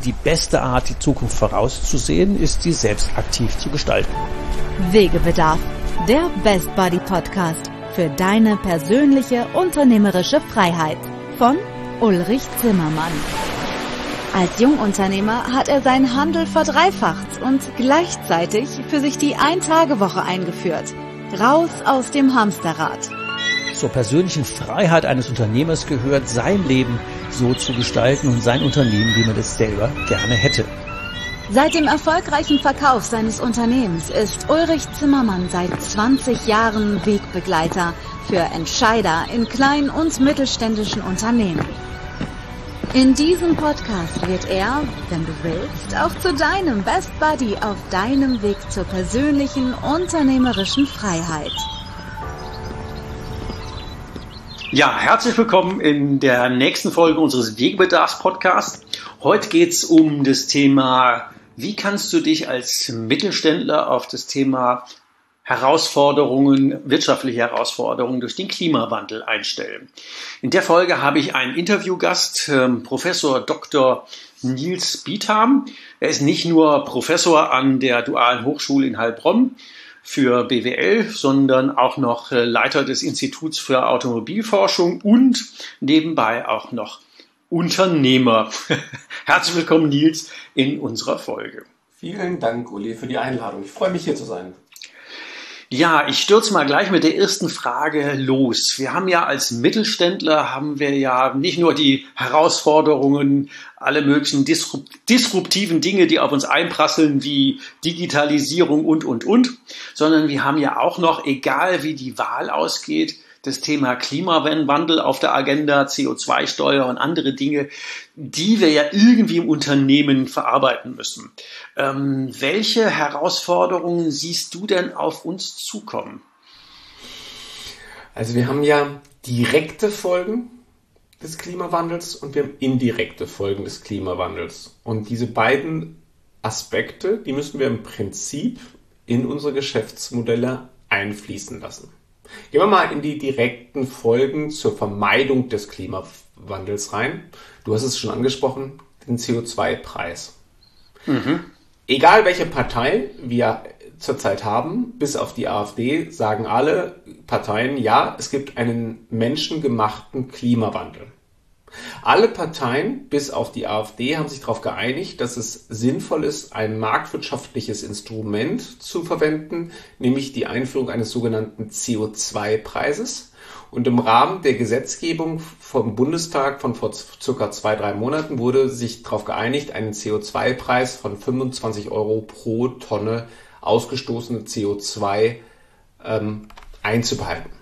Die beste Art, die Zukunft vorauszusehen, ist, sie selbst aktiv zu gestalten. Wegebedarf, der Best Buddy Podcast für deine persönliche unternehmerische Freiheit von Ulrich Zimmermann. Als Jungunternehmer hat er seinen Handel verdreifacht und gleichzeitig für sich die Ein-Tage-Woche eingeführt. Raus aus dem Hamsterrad. Zur persönlichen Freiheit eines Unternehmers gehört, sein Leben so zu gestalten und sein Unternehmen, wie man es selber gerne hätte. Seit dem erfolgreichen Verkauf seines Unternehmens ist Ulrich Zimmermann seit 20 Jahren Wegbegleiter für Entscheider in kleinen und mittelständischen Unternehmen. In diesem Podcast wird er, wenn du willst, auch zu deinem Best Buddy auf deinem Weg zur persönlichen unternehmerischen Freiheit. Ja, herzlich willkommen in der nächsten Folge unseres Wegebedarfs-Podcasts. Heute geht's um das Thema, wie kannst du dich als Mittelständler auf das Thema wirtschaftliche Herausforderungen durch den Klimawandel einstellen. In der Folge habe ich einen Interviewgast, Professor Dr. Nils Bietham. Er ist nicht nur Professor an der Dualen Hochschule in Heilbronn für BWL, sondern auch noch Leiter des Instituts für Automobilforschung und nebenbei auch noch Unternehmer. Herzlich willkommen, Nils, in unserer Folge. Vielen Dank, Uli, für die Einladung. Ich freue mich, hier zu sein. Ja, ich stürze mal gleich mit der ersten Frage los. Wir haben ja als Mittelständler nicht nur die Herausforderungen, alle möglichen disruptiven Dinge, die auf uns einprasseln, wie Digitalisierung und, sondern wir haben ja auch noch, egal wie die Wahl ausgeht, das Thema Klimawandel auf der Agenda, CO2-Steuer und andere Dinge, die wir ja irgendwie im Unternehmen verarbeiten müssen. Welche Herausforderungen siehst du denn auf uns zukommen? Also wir haben ja direkte Folgen des Klimawandels und wir haben indirekte Folgen des Klimawandels. Und diese beiden Aspekte, die müssen wir im Prinzip in unsere Geschäftsmodelle einfließen lassen. Gehen wir mal in die direkten Folgen zur Vermeidung des Klimawandels rein. Du hast es schon angesprochen, den CO2-Preis. Egal welche Partei wir zurzeit haben, bis auf die AfD, sagen alle Parteien, ja, es gibt einen menschengemachten Klimawandel. Alle Parteien, bis auf die AfD, haben sich darauf geeinigt, dass es sinnvoll ist, ein marktwirtschaftliches Instrument zu verwenden, nämlich die Einführung eines sogenannten CO2-Preises. Und im Rahmen der Gesetzgebung vom Bundestag von vor circa 2-3 Monaten wurde sich darauf geeinigt, einen CO2-Preis von 25 € pro Tonne ausgestoßene CO2 einzubehalten.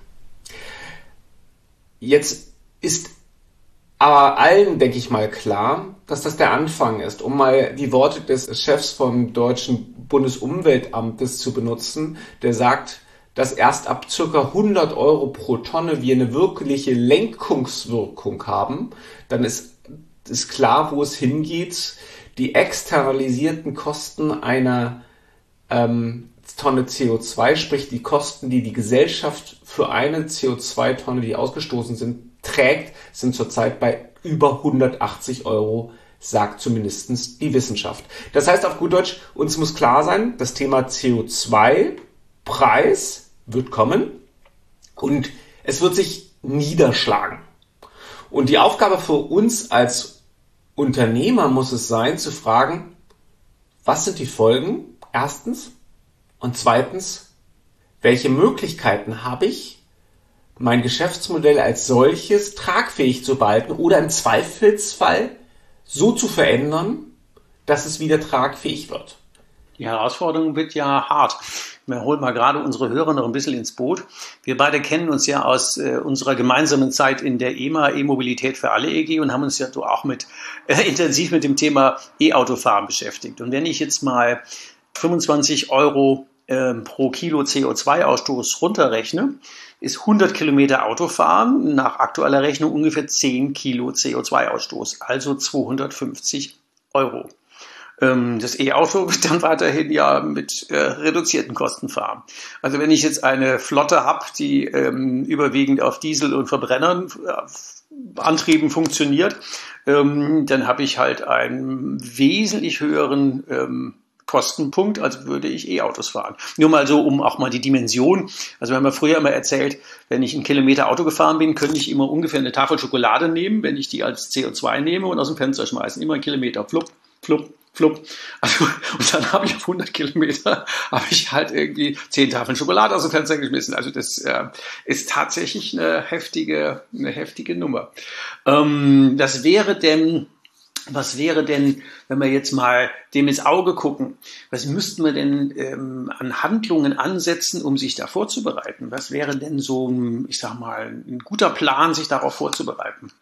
Jetzt ist aber allen, denke ich mal, klar, dass das der Anfang ist. Um mal die Worte des Chefs vom Deutschen Bundesumweltamtes zu benutzen, der sagt, dass erst ab ca. 100 € pro Tonne wir eine wirkliche Lenkungswirkung haben. Dann ist klar, wo es hingeht. Die externalisierten Kosten einer Tonne CO2, sprich die Kosten, die die Gesellschaft für eine CO2-Tonne, die ausgestoßen sind, trägt, sind zurzeit bei über 180 €, sagt zumindest die Wissenschaft. Das heißt auf gut Deutsch, uns muss klar sein, das Thema CO2-Preis wird kommen und es wird sich niederschlagen. Und die Aufgabe für uns als Unternehmer muss es sein, zu fragen, was sind die Folgen? Erstens. Und zweitens, welche Möglichkeiten habe ich, mein Geschäftsmodell als solches tragfähig zu behalten oder im Zweifelsfall so zu verändern, dass es wieder tragfähig wird. Die Herausforderung wird ja hart. Wir holen mal gerade unsere Hörer noch ein bisschen ins Boot. Wir beide kennen uns ja aus unserer gemeinsamen Zeit in der EMA, E-Mobilität für alle EG, und haben uns ja auch intensiv mit dem Thema E-Autofahren beschäftigt. Und wenn ich jetzt mal 25 € pro Kilo CO2-Ausstoß runterrechne, ist 100 Kilometer Autofahren nach aktueller Rechnung ungefähr 10 Kilo CO2-Ausstoß, also 250 €. Das E-Auto wird dann weiterhin ja mit reduzierten Kosten fahren. Also wenn ich jetzt eine Flotte habe, die überwiegend auf Diesel und Verbrennern Antrieben funktioniert, dann habe ich halt einen wesentlich höheren Kostenpunkt, als würde ich E-Autos fahren. Nur mal so, um auch mal die Dimension. Also wir haben ja früher immer erzählt, wenn ich einen Kilometer Auto gefahren bin, könnte ich immer ungefähr eine Tafel Schokolade nehmen, wenn ich die als CO2 nehme und aus dem Fenster schmeißen. Immer einen Kilometer, flupp, flupp, flupp. Also, und dann habe ich auf 100 Kilometer, habe ich halt irgendwie 10 Tafeln Schokolade aus dem Fenster geschmissen. Also das ist tatsächlich eine heftige Nummer. Was wäre denn, wenn wir jetzt mal dem ins Auge gucken, was müssten wir denn an Handlungen ansetzen, um sich da vorzubereiten? Was wäre denn so, ich sag mal, ein guter Plan, sich darauf vorzubereiten?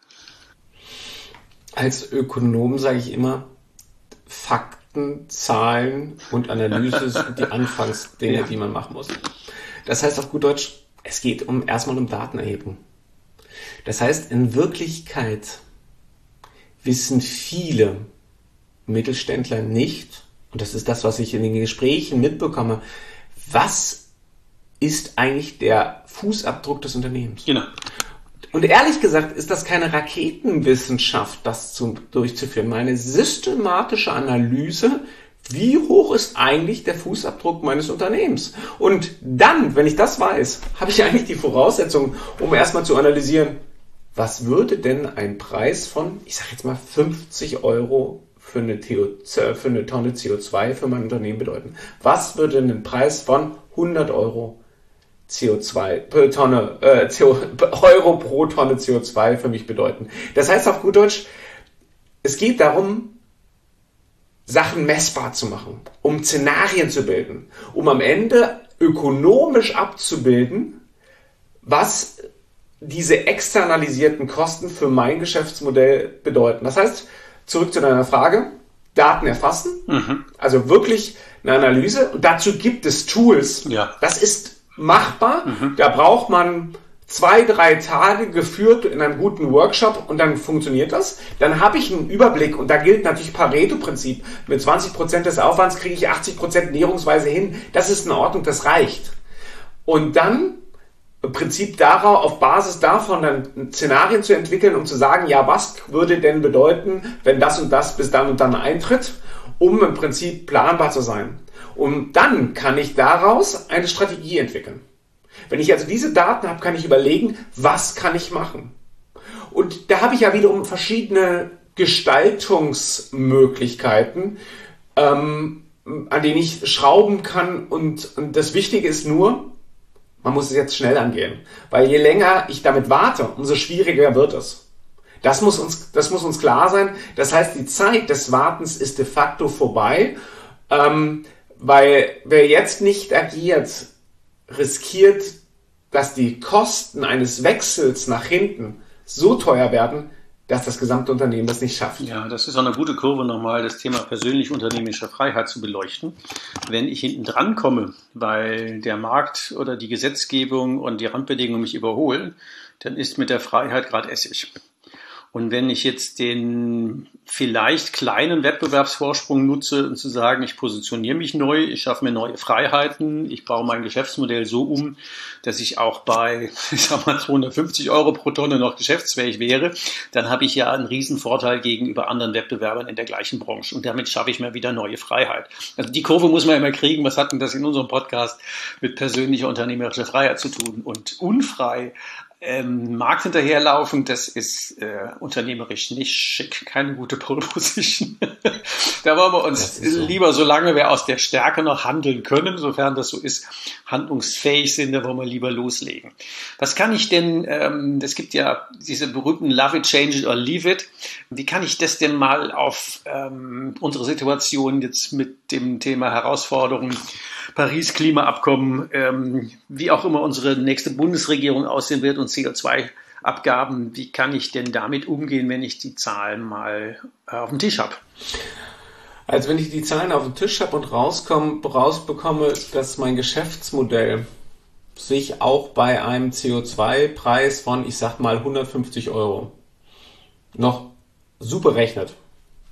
Als Ökonom sage ich immer, Fakten, Zahlen und Analyse sind die Anfangsdinge, die man machen muss. Das heißt auf gut Deutsch, es geht erstmal um Datenerhebung. Das heißt, in Wirklichkeit wissen viele Mittelständler nicht, und das ist das, was ich in den Gesprächen mitbekomme, was ist eigentlich der Fußabdruck des Unternehmens? Genau. Und ehrlich gesagt ist das keine Raketenwissenschaft, das durchzuführen. Meine systematische Analyse, wie hoch ist eigentlich der Fußabdruck meines Unternehmens? Und dann, wenn ich das weiß, habe ich eigentlich die Voraussetzung, um erstmal zu analysieren, was würde denn ein Preis von, ich sage jetzt mal 50 Euro für eine Tonne CO2 für mein Unternehmen bedeuten? Was würde denn ein Preis von 100 Euro Euro pro Tonne CO2 für mich bedeuten? Das heißt auf gut Deutsch, es geht darum, Sachen messbar zu machen, um Szenarien zu bilden, um am Ende ökonomisch abzubilden, was diese externalisierten Kosten für mein Geschäftsmodell bedeuten. Das heißt, zurück zu deiner Frage, Daten erfassen, also wirklich eine Analyse. Und dazu gibt es Tools. Ja. Das ist machbar. Da braucht man 2-3 Tage geführt in einem guten Workshop und dann funktioniert das. Dann habe ich einen Überblick und da gilt natürlich Pareto-Prinzip. Mit 20% des Aufwands kriege ich 80% näherungsweise hin. Das ist in Ordnung, das reicht. Und dann im Prinzip darauf, auf Basis davon dann Szenarien zu entwickeln, um zu sagen, ja, was würde denn bedeuten, wenn das und das bis dann und dann eintritt, um im Prinzip planbar zu sein. Und dann kann ich daraus eine Strategie entwickeln. Wenn ich also diese Daten habe, kann ich überlegen, was kann ich machen. Und da habe ich ja wiederum verschiedene Gestaltungsmöglichkeiten, an denen ich schrauben kann. Und das Wichtige ist nur, man muss es jetzt schnell angehen, weil je länger ich damit warte, umso schwieriger wird es. Das muss uns klar sein. Das heißt, die Zeit des Wartens ist de facto vorbei, weil wer jetzt nicht agiert, riskiert, dass die Kosten eines Wechsels nach hinten so teuer werden, dass das gesamte Unternehmen das nicht schafft. Ja, das ist auch eine gute Kurve, nochmal das Thema persönlich-unternehmerische Freiheit zu beleuchten. Wenn ich hinten dran komme, weil der Markt oder die Gesetzgebung und die Randbedingungen mich überholen, dann ist mit der Freiheit gerade Essig. Und wenn ich jetzt den vielleicht kleinen Wettbewerbsvorsprung nutze, um zu sagen, ich positioniere mich neu, ich schaffe mir neue Freiheiten, ich baue mein Geschäftsmodell so um, dass ich auch bei, ich sag mal, 250 Euro pro Tonne noch geschäftsfähig wäre, dann habe ich ja einen riesen Vorteil gegenüber anderen Wettbewerbern in der gleichen Branche. Und damit schaffe ich mir wieder neue Freiheit. Also die Kurve muss man immer kriegen. Was hat denn das in unserem Podcast mit persönlicher unternehmerischer Freiheit zu tun? Und unfrei Markt hinterherlaufen, das ist unternehmerisch nicht schick, keine gute Pole Position. Da wollen wir uns lieber, solange wir aus der Stärke noch handeln können, sofern das so ist, handlungsfähig sind, da wollen wir lieber loslegen. Was kann ich denn, es gibt ja diese berühmten Love it, change it or leave it. Wie kann ich das denn mal auf unsere Situation jetzt mit dem Thema Herausforderungen, Paris, Klimaabkommen, wie auch immer unsere nächste Bundesregierung aussehen wird und CO2-Abgaben, wie kann ich denn damit umgehen, wenn ich die Zahlen mal auf dem Tisch habe? Also wenn ich die Zahlen auf dem Tisch habe und rausbekomme, dass mein Geschäftsmodell sich auch bei einem CO2-Preis von, ich sag mal, 150 Euro noch super rechnet.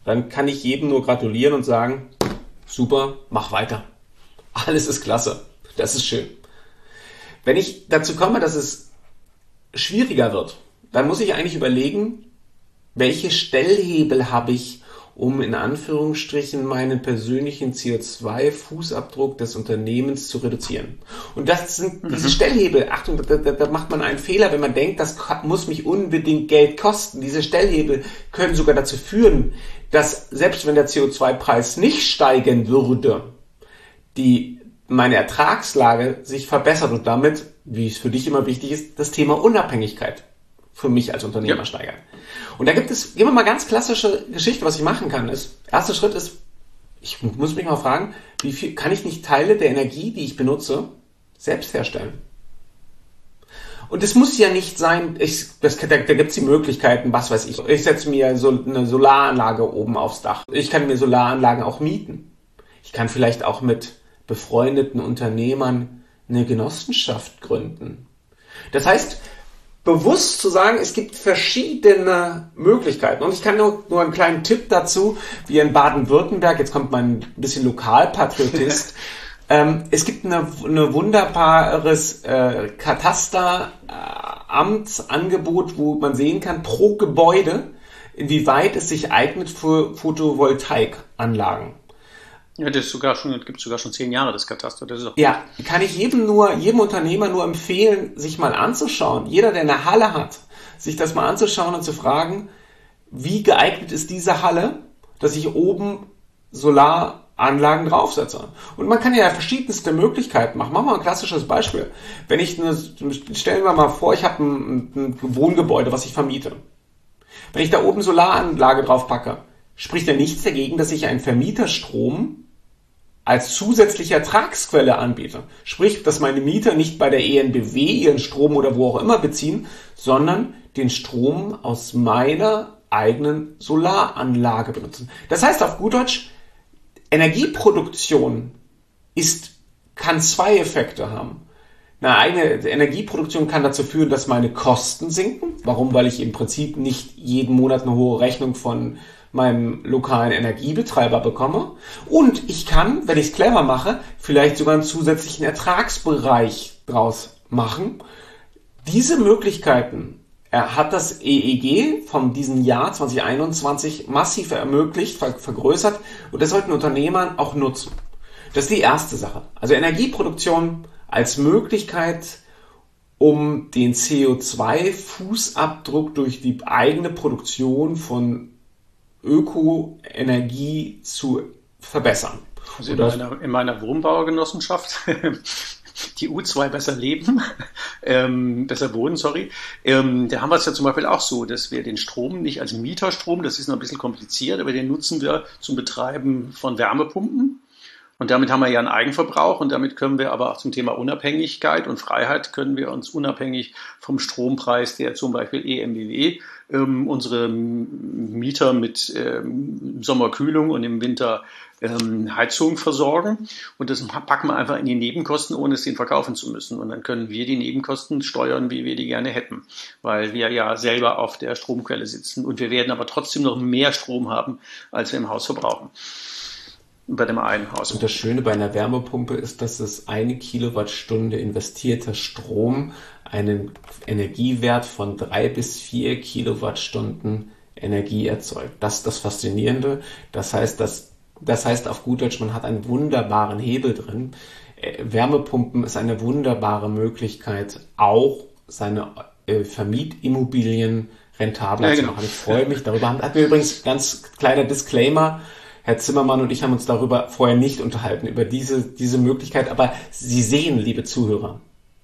dann kann ich jedem nur gratulieren und sagen, super, mach weiter. Alles ist klasse. Das ist schön. Wenn ich dazu komme, dass es schwieriger wird, dann muss ich eigentlich überlegen, welche Stellhebel habe ich, um in Anführungsstrichen meinen persönlichen CO2-Fußabdruck des Unternehmens zu reduzieren. Und das sind diese Stellhebel. Achtung, da macht man einen Fehler, wenn man denkt, das muss mich unbedingt Geld kosten. Diese Stellhebel können sogar dazu führen, dass selbst wenn der CO2-Preis nicht steigen würde, meine Ertragslage sich verbessert und damit, wie es für dich immer wichtig ist, das Thema Unabhängigkeit für mich als Unternehmer steigern. Und da gibt es immer mal ganz klassische Geschichte, was ich machen kann, ist, erster Schritt ist, ich muss mich mal fragen, wie viel kann ich nicht Teile der Energie, die ich benutze, selbst herstellen? Und es muss ja nicht sein, da gibt es die Möglichkeiten, was weiß ich. Ich setze mir so eine Solaranlage oben aufs Dach. Ich kann mir Solaranlagen auch mieten. Ich kann vielleicht auch mit befreundeten Unternehmern eine Genossenschaft gründen. Das heißt, bewusst zu sagen, es gibt verschiedene Möglichkeiten. Und ich kann nur einen kleinen Tipp dazu, wie in Baden-Württemberg, jetzt kommt mein bisschen Lokalpatriotist, es gibt eine wunderbares Katasteramtsangebot, wo man sehen kann, pro Gebäude, inwieweit es sich eignet für Photovoltaikanlagen. Ja, gibt sogar schon 10 Jahre, das Kataster. Das ist auch ja, kann ich jedem Unternehmer nur empfehlen, sich mal anzuschauen. Jeder, der eine Halle hat, sich das mal anzuschauen und zu fragen, wie geeignet ist diese Halle, dass ich oben Solaranlagen draufsetze. Und man kann ja verschiedenste Möglichkeiten machen. Machen wir ein klassisches Beispiel. Stellen wir mal vor, ich habe ein Wohngebäude, was ich vermiete. Wenn ich da oben Solaranlage drauf packe, spricht ja nichts dagegen, dass ich einen Vermieterstrom als zusätzliche Ertragsquelle anbiete. Sprich, dass meine Mieter nicht bei der EnBW ihren Strom oder wo auch immer beziehen, sondern den Strom aus meiner eigenen Solaranlage benutzen. Das heißt auf gut Deutsch, Energieproduktion kann 2 Effekte haben. Eine eigene Energieproduktion kann dazu führen, dass meine Kosten sinken. Warum? Weil ich im Prinzip nicht jeden Monat eine hohe Rechnung von meinem lokalen Energiebetreiber bekomme. Und ich kann, wenn ich es clever mache, vielleicht sogar einen zusätzlichen Ertragsbereich draus machen. Diese Möglichkeiten hat das EEG von diesem Jahr 2021 massiv ermöglicht, vergrößert. Und das sollten Unternehmer auch nutzen. Das ist die erste Sache. Also Energieproduktion als Möglichkeit, um den CO2-Fußabdruck durch die eigene Produktion von Ökoenergie zu verbessern. Also in meiner Wohnbaugenossenschaft, die U2 besser leben, besser wohnen, da haben wir es ja zum Beispiel auch so, dass wir den Strom nicht als Mieterstrom, das ist noch ein bisschen kompliziert, aber den nutzen wir zum Betreiben von Wärmepumpen. Und damit haben wir ja einen Eigenverbrauch und damit können wir aber auch zum Thema Unabhängigkeit und Freiheit können wir uns unabhängig vom Strompreis, der zum Beispiel EnBW, unsere Mieter mit Sommerkühlung und im Winter Heizung versorgen. Und das packen wir einfach in die Nebenkosten, ohne es den verkaufen zu müssen. Und dann können wir die Nebenkosten steuern, wie wir die gerne hätten, weil wir ja selber auf der Stromquelle sitzen. Und wir werden aber trotzdem noch mehr Strom haben, als wir im Haus verbrauchen. Bei dem einen Haus. Und das Schöne bei einer Wärmepumpe ist, dass es 1 Kilowattstunde investierter Strom einen Energiewert von 3 bis 4 Kilowattstunden Energie erzeugt. Das ist das Faszinierende. Das heißt auf gut Deutsch, man hat einen wunderbaren Hebel drin. Wärmepumpen ist eine wunderbare Möglichkeit, auch seine Vermietimmobilien rentabler zu machen. Ich freue mich darüber. Hatten wir übrigens, ganz kleiner Disclaimer, Herr Zimmermann und ich haben uns darüber vorher nicht unterhalten, über diese Möglichkeit. Aber Sie sehen, liebe Zuhörer,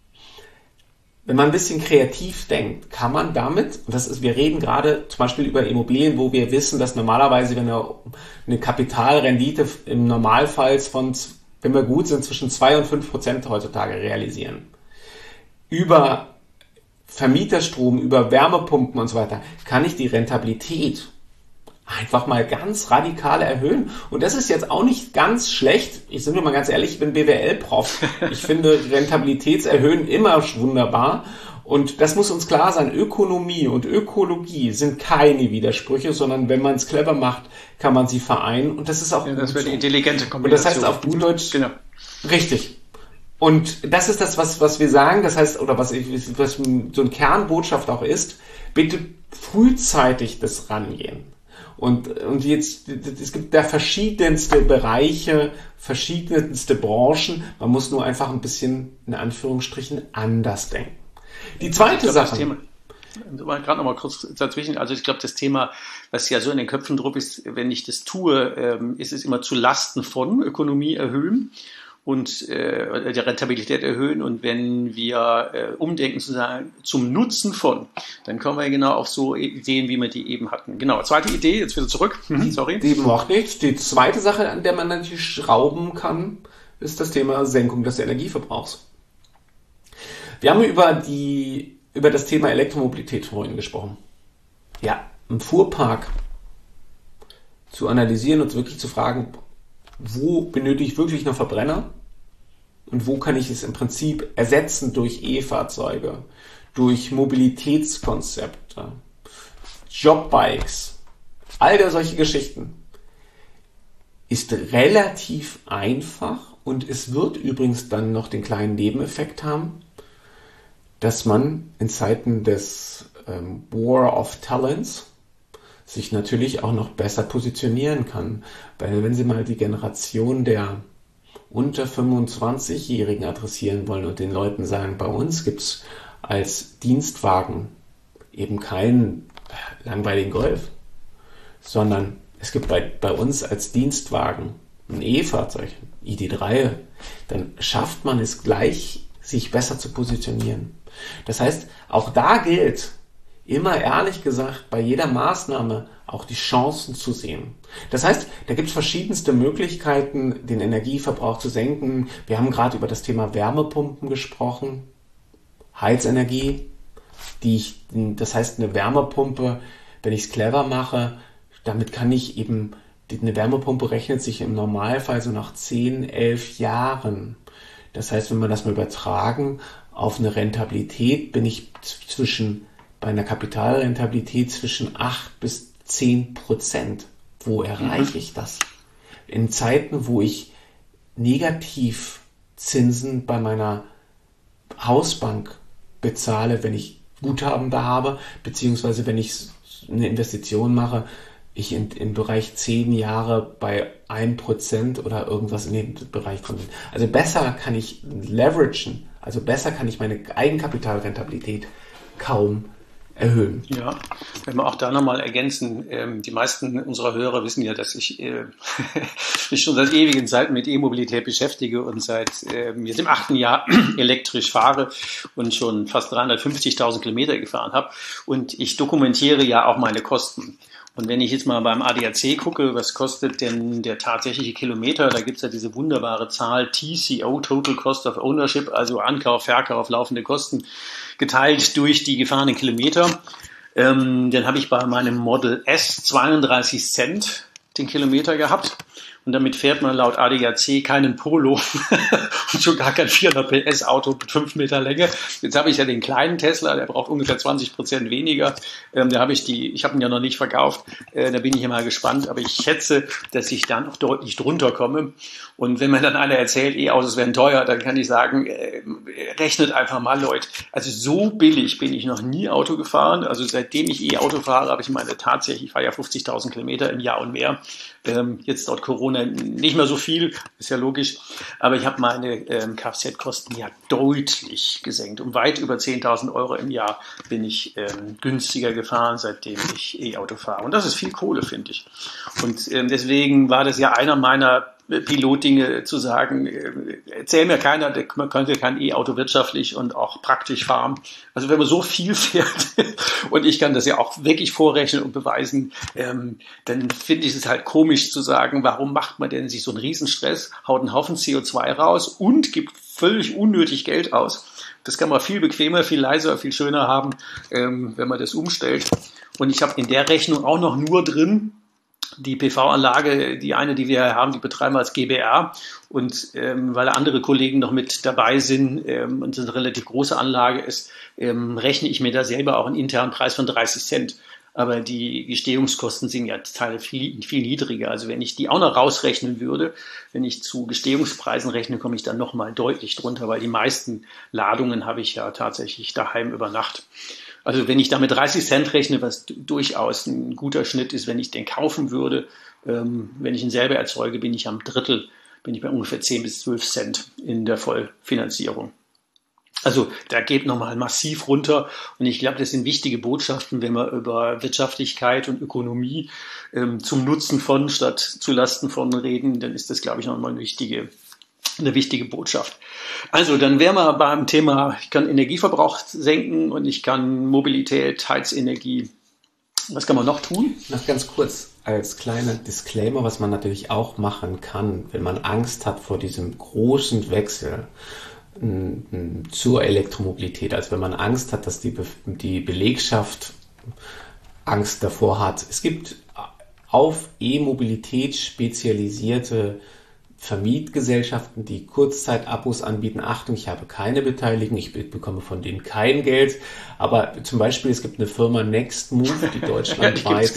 wenn man ein bisschen kreativ denkt, kann man damit, und wir reden gerade zum Beispiel über Immobilien, wo wir wissen, dass normalerweise eine Kapitalrendite im Normalfall wenn wir gut sind, zwischen 2 und 5% heutzutage realisieren. Über Vermieterstrom, über Wärmepumpen und so weiter, kann ich die Rentabilität einfach mal ganz radikal erhöhen. Und das ist jetzt auch nicht ganz schlecht. Ich bin mir mal ganz ehrlich, ich bin BWL-Prof. Ich finde Rentabilitätserhöhen immer wunderbar. Und das muss uns klar sein, Ökonomie und Ökologie sind keine Widersprüche, sondern wenn man es clever macht, kann man sie vereinen und das ist auch das wäre die intelligente Kombination. Und das heißt auf gut Deutsch, genau. Richtig. Und das ist das, was wir sagen, das heißt, oder was so eine Kernbotschaft auch ist, bitte frühzeitig das rangehen. Und jetzt, es gibt da verschiedenste Bereiche, verschiedenste Branchen, man muss nur einfach ein bisschen, in Anführungsstrichen, anders denken. Die zweite Sache. Gerade noch mal kurz dazwischen. Also ich glaube, das Thema, was ja so in den Köpfen drauf ist, wenn ich das tue, ist es immer zu Lasten von Ökonomie erhöhen und die Rentabilität erhöhen. Und wenn wir umdenken zu sagen, zum Nutzen von, dann kommen wir genau auf so Ideen, wie wir die eben hatten. Genau, zweite Idee, jetzt wieder zurück. Sorry. Die macht nichts. Die zweite Sache, an der man natürlich schrauben kann, ist das Thema Senkung des Energieverbrauchs. Wir haben über das Thema Elektromobilität vorhin gesprochen. Ja, im Fuhrpark zu analysieren und wirklich zu fragen, wo benötige ich wirklich noch Verbrenner und wo kann ich es im Prinzip ersetzen durch E-Fahrzeuge, durch Mobilitätskonzepte, Jobbikes, all solche Geschichten. Ist relativ einfach und es wird übrigens dann noch den kleinen Nebeneffekt haben, dass man in Zeiten des War of Talents sich natürlich auch noch besser positionieren kann. Weil wenn Sie mal die Generation der unter 25-Jährigen adressieren wollen und den Leuten sagen, bei uns gibt es als Dienstwagen eben keinen langweiligen Golf, sondern es gibt bei uns als Dienstwagen ein E-Fahrzeug, ID3, dann schafft man es gleich, sich besser zu positionieren. Das heißt, auch da gilt, immer ehrlich gesagt, bei jeder Maßnahme auch die Chancen zu sehen. Das heißt, da gibt es verschiedenste Möglichkeiten, den Energieverbrauch zu senken. Wir haben gerade über das Thema Wärmepumpen gesprochen, Heizenergie, das heißt eine Wärmepumpe, wenn ich es clever mache, damit kann ich eben, eine Wärmepumpe rechnet sich im Normalfall so nach 10, 11 Jahren. Das heißt, wenn wir das mal übertragen auf eine Rentabilität, bin ich bei einer Kapitalrentabilität zwischen 8 bis 10%. Wo erreiche ich das? In Zeiten, wo ich Negativzinsen bei meiner Hausbank bezahle, wenn ich Guthaben da habe, beziehungsweise wenn ich eine Investition mache, ich im Bereich 10 Jahre bei 1% oder irgendwas in dem Bereich drin bin. Also besser kann ich leveragen, also besser kann ich meine Eigenkapitalrentabilität kaum erhöhen. Ja, wenn wir auch da nochmal ergänzen, die meisten unserer Hörer wissen ja, dass ich mich schon seit ewigen Zeiten mit E-Mobilität beschäftige und seit jetzt im 8. Jahr elektrisch fahre und schon fast 350.000 Kilometer gefahren habe. Und ich dokumentiere ja auch meine Kosten. Und wenn ich jetzt mal beim ADAC gucke, was kostet denn der tatsächliche Kilometer, da gibt's ja diese wunderbare Zahl TCO, Total Cost of Ownership, also Ankauf, Verkauf, laufende Kosten, geteilt durch die gefahrenen Kilometer. Dann habe ich bei meinem Model S 32 Cent den Kilometer gehabt. Und damit fährt man laut ADAC keinen Polo und schon gar kein 400 PS Auto mit 5 Meter Länge. Jetzt habe ich ja den kleinen Tesla, der braucht ungefähr 20% weniger. Da habe ich ich habe ihn ja noch nicht verkauft. Da bin ich ja mal gespannt. Aber ich schätze, dass ich dann auch deutlich drunter komme. Und wenn mir dann einer erzählt, E-Autos werden teuer, dann kann ich sagen, rechnet einfach mal, Leute. Also so billig bin ich noch nie Auto gefahren. Also seitdem ich E-Auto fahre, habe ich ich fahre ja 50.000 Kilometer im Jahr und mehr. Jetzt dort Corona nicht mehr so viel, ist ja logisch, aber ich habe meine Kfz-Kosten ja deutlich gesenkt. Um weit über 10.000 Euro im Jahr bin ich günstiger gefahren, seitdem ich E-Auto fahre. Und das ist viel Kohle, finde ich. Und deswegen war das ja einer meiner Pilotdinge zu sagen, erzähl mir keiner, man könnte kein E-Auto wirtschaftlich und auch praktisch fahren. Also wenn man so viel fährt und ich kann das ja auch wirklich vorrechnen und beweisen, dann finde ich es halt komisch zu sagen, warum macht man denn sich so einen Riesenstress, haut einen Haufen CO2 raus und gibt völlig unnötig Geld aus. Das kann man viel bequemer, viel leiser, viel schöner haben, wenn man das umstellt. Und ich habe in der Rechnung auch noch nur drin, Die PV-Anlage, die eine, die wir haben, die betreiben wir als GbR und weil andere Kollegen noch mit dabei sind und es eine relativ große Anlage ist, rechne ich mir da selber auch einen internen Preis von 30 Cent. Aber die Gestehungskosten sind ja viel niedriger. Also wenn ich die auch noch rausrechnen würde, wenn ich zu Gestehungspreisen rechne, komme ich dann nochmal deutlich drunter, weil die meisten Ladungen habe ich ja tatsächlich daheim über Nacht. Also wenn ich da mit 30 Cent rechne, was durchaus ein guter Schnitt ist, wenn ich den kaufen würde, wenn ich ihn selber erzeuge, bin ich am Drittel, bin ich bei ungefähr 10 bis 12 Cent in der Vollfinanzierung. Also da geht nochmal massiv runter und ich glaube, das sind wichtige Botschaften, wenn wir über Wirtschaftlichkeit und Ökonomie zum Nutzen von statt zu Lasten von reden, dann ist das, glaube ich, nochmal eine wichtige Botschaft. Also dann wären wir beim Thema, ich kann Energieverbrauch senken und ich kann Mobilität, Heizenergie. Was kann man noch tun? Noch ganz kurz als kleiner Disclaimer, was man natürlich auch machen kann, wenn man Angst hat vor diesem großen Wechsel zur Elektromobilität, also wenn man Angst hat, dass die Belegschaft Angst davor hat. Es gibt auf E-Mobilität spezialisierte Vermietgesellschaften, die Kurzzeitabos anbieten. Achtung, ich habe keine Beteiligung, ich bekomme von denen kein Geld. Aber zum Beispiel, es gibt eine Firma Nextmove, die deutschlandweit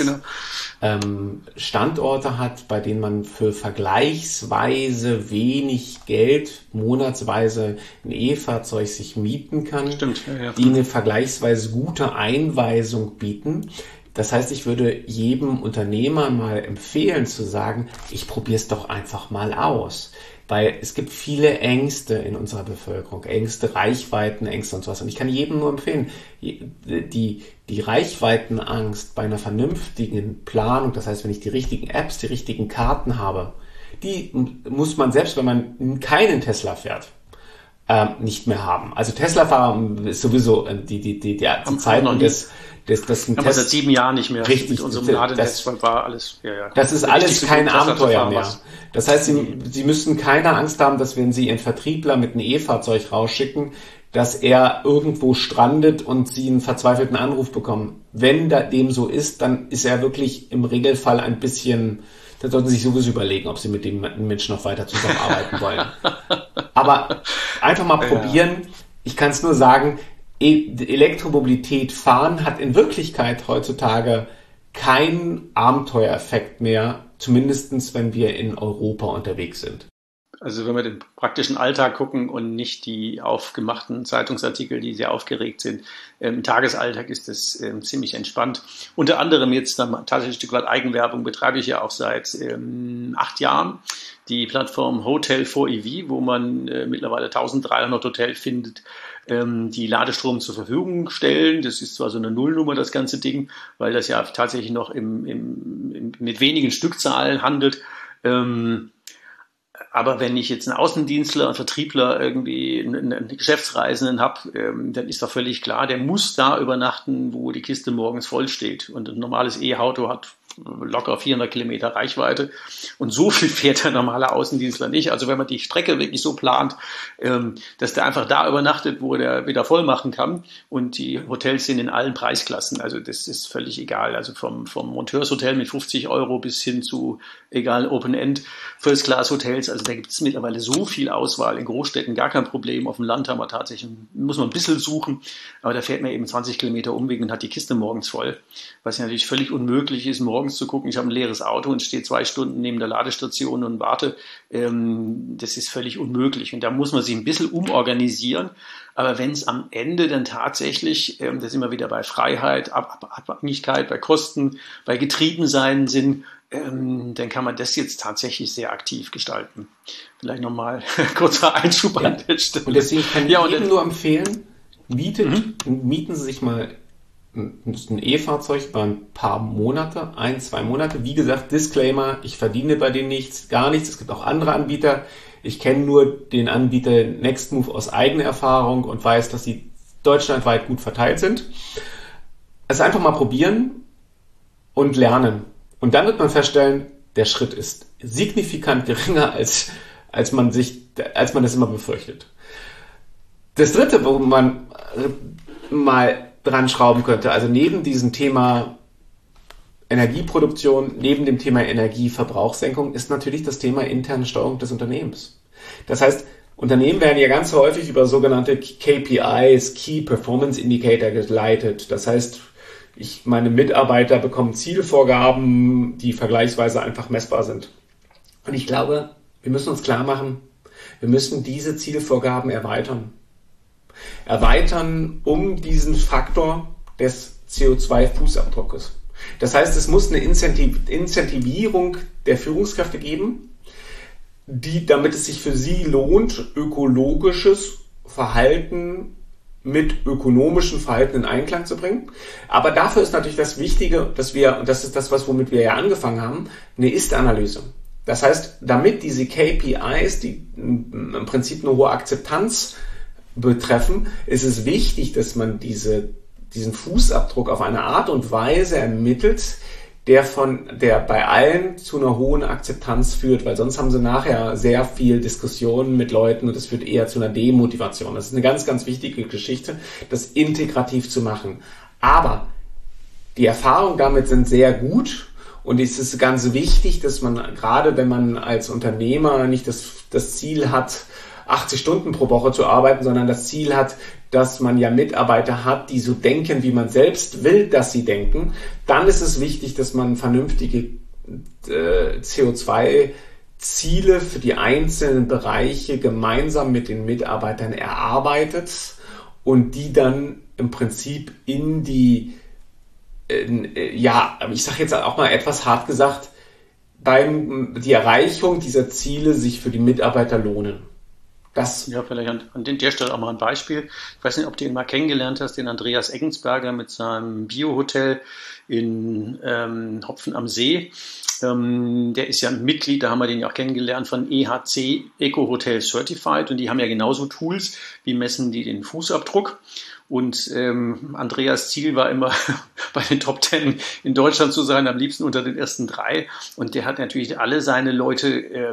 Standorte hat, bei denen man für vergleichsweise wenig Geld monatsweise ein E-Fahrzeug sich mieten kann. Stimmt, ja. Die eine vergleichsweise gute Einweisung bieten. Das heißt, ich würde jedem Unternehmer mal empfehlen zu sagen, ich probiere es doch einfach mal aus. Weil es gibt viele Ängste in unserer Bevölkerung, Ängste, Reichweiten, Ängste und sowas. Und ich kann jedem nur empfehlen, die Reichweitenangst bei einer vernünftigen Planung, das heißt, wenn ich die richtigen Apps, die richtigen Karten habe, die muss man selbst, wenn man keinen Tesla fährt, nicht mehr haben. Also Tesla-Fahrer ist sowieso die Zeiten das haben wir seit 7 Jahren nicht mehr. Richtig, mit unserem Ladenetz war alles. Ja. Das ist alles kein Abenteuer mehr. Das heißt, Sie müssen keine Angst haben, dass wenn Sie Ihren Vertriebler mit einem E-Fahrzeug rausschicken, dass er irgendwo strandet und Sie einen verzweifelten Anruf bekommen. Wenn dem so ist, dann ist er wirklich im Regelfall ein bisschen, dann sollten Sie sich sowieso überlegen, ob Sie mit dem Menschen noch weiter zusammenarbeiten wollen. Aber einfach mal probieren. Ich kann es nur sagen, Elektromobilität fahren hat in Wirklichkeit heutzutage keinen Abenteuereffekt mehr, zumindest wenn wir in Europa unterwegs sind. Also wenn wir den praktischen Alltag gucken und nicht die aufgemachten Zeitungsartikel, die sehr aufgeregt sind, im Tagesalltag ist das ziemlich entspannt. Unter anderem jetzt dann tatsächlich ein Stück weit Eigenwerbung betreibe ich ja auch seit 8 Jahren. Die Plattform Hotel4EV, wo man mittlerweile 1300 Hotels findet, die Ladestrom zur Verfügung stellen. Das ist zwar so eine Nullnummer, das ganze Ding, weil das ja tatsächlich noch mit wenigen Stückzahlen handelt. Aber wenn ich jetzt einen Außendienstler, einen Vertriebler, irgendwie einen Geschäftsreisenden habe, dann ist doch völlig klar, der muss da übernachten, wo die Kiste morgens voll steht. Und ein normales E-Auto hat locker 400 Kilometer Reichweite. Und so viel fährt der normale Außendienstler nicht. Also wenn man die Strecke wirklich so plant, dass der einfach da übernachtet, wo der wieder voll machen kann. Und die Hotels sind in allen Preisklassen. Also das ist völlig egal. Also vom Monteurshotel mit 50 € bis hin zu, egal, Open-End, First-Class-Hotels. Also da gibt es mittlerweile so viel Auswahl. In Großstädten gar kein Problem. Auf dem Land haben wir tatsächlich, muss man ein bisschen suchen. Aber da fährt man eben 20 Kilometer Umweg und hat die Kiste morgens voll. Was ja natürlich völlig unmöglich ist, morgens zu gucken, ich habe ein leeres Auto und stehe 2 Stunden neben der Ladestation und warte. Das ist völlig unmöglich. Und da muss man sich ein bisschen umorganisieren. Aber wenn es am Ende dann tatsächlich, da sind wir wieder bei Freiheit, Abhängigkeit, bei Kosten, bei Getriebensein sind, dann kann man das jetzt tatsächlich sehr aktiv gestalten. Vielleicht nochmal kurzer Einschub an der Stelle. Und deswegen kann ich jedem nur empfehlen, mieten Sie sich mal ein E-Fahrzeug über ein paar Monate, 1-2 Monate. Wie gesagt, Disclaimer, ich verdiene bei denen nichts, gar nichts. Es gibt auch andere Anbieter. Ich kenne nur den Anbieter Nextmove aus eigener Erfahrung und weiß, dass sie deutschlandweit gut verteilt sind. Also einfach mal probieren und lernen. Und dann wird man feststellen, der Schritt ist signifikant geringer, als man das immer befürchtet. Das Dritte, wo man mal dran schrauben könnte, also neben diesem Thema Energieproduktion neben dem Thema Energieverbrauchssenkung ist natürlich das Thema interne Steuerung des Unternehmens. Das heißt, Unternehmen werden ja ganz häufig über sogenannte KPIs, Key Performance Indicator, geleitet. Das heißt, meine Mitarbeiter bekommen Zielvorgaben, die vergleichsweise einfach messbar sind. Und ich glaube, wir müssen uns klar machen, wir müssen diese Zielvorgaben erweitern. Erweitern um diesen Faktor des CO2-Fußabdruckes. Das heißt, es muss eine Incentivierung der Führungskräfte geben, damit es sich für sie lohnt, ökologisches Verhalten mit ökonomischem Verhalten in Einklang zu bringen. Aber dafür ist natürlich das Wichtige, und das ist das, womit wir ja angefangen haben, eine Ist-Analyse. Das heißt, damit diese KPIs, die im Prinzip eine hohe Akzeptanz betreffen, ist es wichtig, dass man diesen Fußabdruck auf eine Art und Weise ermittelt, der bei allen zu einer hohen Akzeptanz führt, weil sonst haben sie nachher sehr viel Diskussionen mit Leuten und es führt eher zu einer Demotivation. Das ist eine ganz, ganz wichtige Geschichte, das integrativ zu machen. Aber die Erfahrungen damit sind sehr gut und es ist ganz wichtig, dass man, gerade wenn man als Unternehmer nicht das Ziel hat, 80 Stunden pro Woche zu arbeiten, sondern das Ziel hat, dass man ja Mitarbeiter hat, die so denken, wie man selbst will, dass sie denken, dann ist es wichtig, dass man vernünftige CO2-Ziele für die einzelnen Bereiche gemeinsam mit den Mitarbeitern erarbeitet und die dann im Prinzip ich sage jetzt auch mal etwas hart gesagt, die Erreichung dieser Ziele sich für die Mitarbeiter lohnen. Ja, vielleicht an der Stelle auch mal ein Beispiel. Ich weiß nicht, ob du ihn mal kennengelernt hast, den Andreas Eggensberger mit seinem Bio-Hotel in Hopfen am See. Der ist ja ein Mitglied, da haben wir den ja auch kennengelernt, von EHC, Eco Hotel Certified. Und die haben ja genauso Tools, wie messen die den Fußabdruck. Und Andreas Ziel war immer, bei den Top 10 in Deutschland zu sein, am liebsten unter den ersten 3. Und der hat natürlich alle seine Leute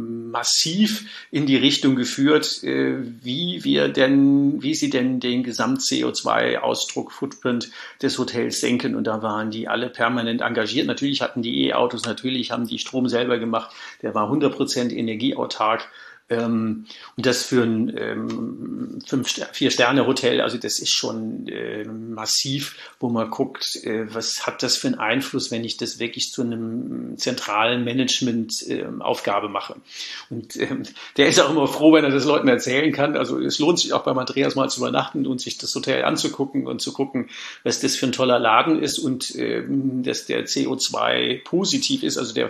massiv in die Richtung geführt, wie sie denn den Gesamt-CO2-Ausdruck, Footprint des Hotels senken. Und da waren die alle permanent engagiert. Natürlich hatten die E-Autos, natürlich haben die Strom selber gemacht. Der war 100% energieautark. Und das für ein 4-Sterne-Hotel, also das ist schon massiv, wo man guckt, was hat das für einen Einfluss, wenn ich das wirklich zu einem zentralen Management-Aufgabe mache. Und der ist auch immer froh, wenn er das Leuten erzählen kann. Also es lohnt sich auch beim Andreas mal zu übernachten und sich das Hotel anzugucken und zu gucken, was das für ein toller Laden ist und dass der CO2 positiv ist. Also